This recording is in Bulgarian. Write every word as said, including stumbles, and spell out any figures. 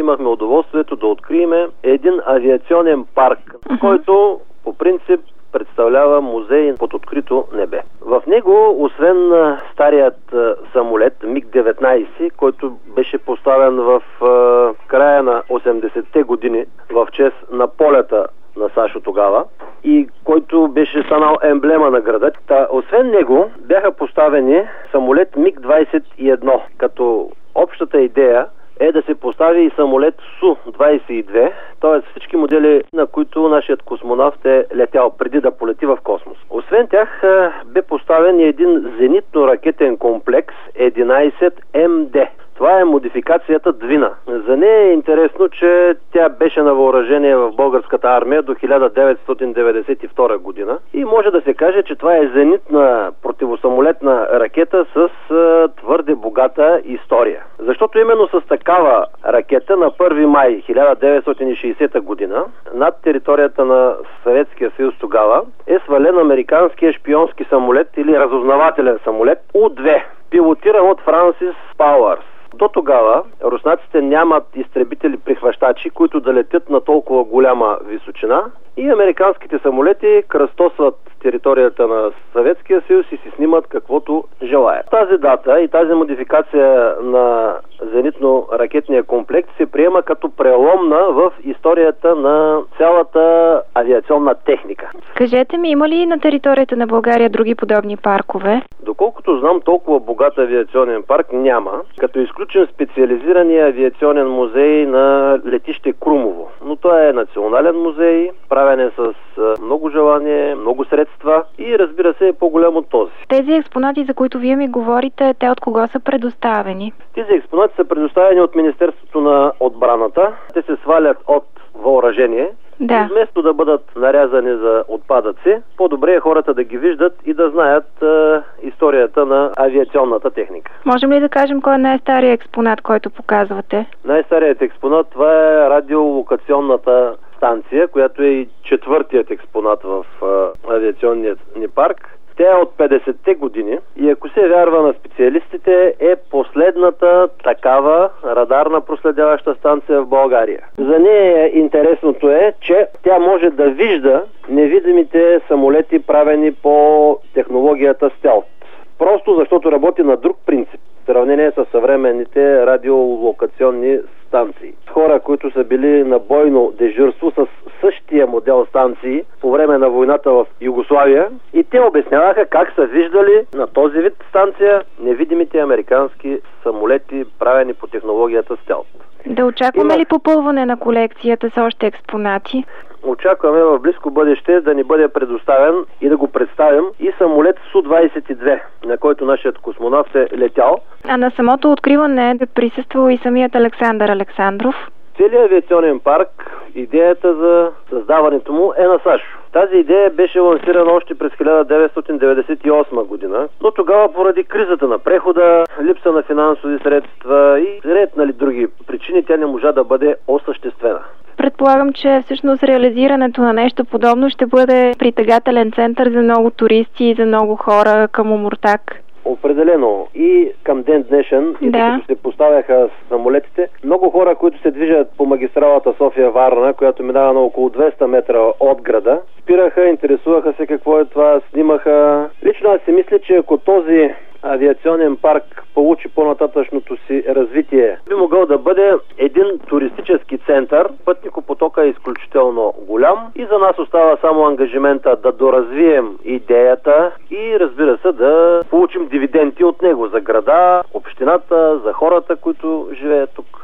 имахме удоволствието да открием един авиационен парк, uh-huh. който по принцип представлява музей под открито небе. В него, освен старият самолет миг деветнайсет, който беше поставен в края на осемдесетте години в чест на полета на САЩ тогава и който беше станал емблема на града. Та, освен него бяха поставени самолет миг двайсет и едно, като общата идея е да се постави и самолет Су двайсет и две, т.е. всички модели, на които нашият космонавт е летял преди да полети в космос. Освен тях бе поставен и един зенитно-ракетен комплекс единайсет Ем Де. Това е модификацията Двина. За нея е интересно, че тя беше на въоръжение в българската армия до хиляда деветстотин деветдесет и втора година и може да се каже, че това е зенитна противосамолетна ракета с твърде богата история. Защото именно с такава ракета на първи май хиляда деветстотин и шейсета година над територията на Съветския съюз тогава е свален американския шпионски самолет или разузнавателен самолет У две, пилотиран от Франсис Пауърс. До тогава руснаците нямат изтребители-прихващачи, които да летят на толкова голяма височина и американските самолети кръстосват територията на Съветския съюз и си снимат каквото желаят. Тази дата и тази модификация на зенитно-ракетния комплекс се приема като преломна в историята на цялата авиационна техника. Кажете ми, има ли на територията на България други подобни паркове? Доколкото знам, толкова богат авиационен парк няма, като изключен специализирания авиационен музей на летище Крумово. Но това е национален музей, правен е с много желание, много средства и разбира се е по-голям от този. Тези експонати, за които вие ми говорите, те от кого са предоставени? Тези експонати са предоставени от Министерството на отбраната. Те се свалят от въоръжение. Да. Вместо да бъдат нарязани за отпадъци, по-добре е хората да ги виждат и да знаят е, историята на авиационната техника. Можем ли да кажем кой е най-старият експонат, който показвате? Най-старият експонат, това е радиолокационната станция, която е и четвъртият експонат в е, авиационният ни парк. Тя е от петдесетте години и ако се вярва на специалистите, е последната такава радарна проследяваща станция в България. За нея интересното е, че тя може да вижда невидимите самолети, правени по технологията стелт. Просто защото работи на друг принцип в сравнение с съвременните радиолокационни станции. Хора, които са били на бойно дежурство с същия модел станции по време на войната в Югославия и те обясняваха как са виждали на този вид станция невидимите американски самолети, правени по технологията стелт. Да очакваме Има... ли попълване на колекцията с още експонати? Очакваме в близко бъдеще да ни бъде предоставен и да го представим и самолет Су двайсет и две, на който нашият космонавт е летял. А на самото откриване е присъствал и самият Александър Александров. Целият авиационен парк, идеята за създаването му е на САЩ. Тази идея беше лансирана още през хиляда деветстотин деветдесет и осма година, но тогава поради кризата на прехода, липса на финансови средства и ред нали, други причини, тя не можа да бъде осъществена. Предполагам, че всъщност реализирането на нещо подобно ще бъде притегателен център за много туристи и за много хора към Омуртаг. Определено. И към ден днешен, и да. като се поставяха самолетите, много хора, които се движат по магистралата София-Варна, която минава на около двеста метра от града, спираха, интересуваха се какво е това, снимаха. Лично аз си мисля, че ако този авиационен парк получи по-нататъчното си развитие, би могъл да бъде един туристически център. Пътникопотока е изключително голям и за нас остава само ангажимента да доразвием идеята и разбира се да получим дивиденти от него за града, общината, за хората, които живеят тук.